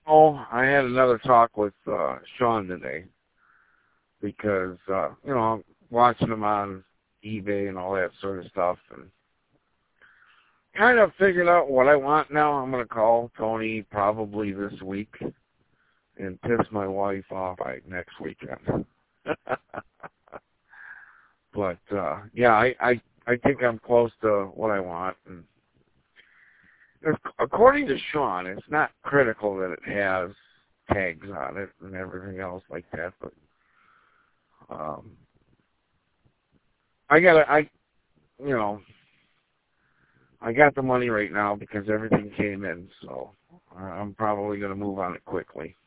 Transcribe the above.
Oh, I had another talk with Sean today because I'm watching him on eBay and all that sort of stuff, and kind of figured out what I want now. I'm going to call Tony probably this week and piss my wife off next weekend. But yeah, I think I'm close to what I want. And according to Sean, it's not critical that it has tags on it and everything else like that. But I you know, I got the money right now because everything came in, so I'm probably going to move on it quickly.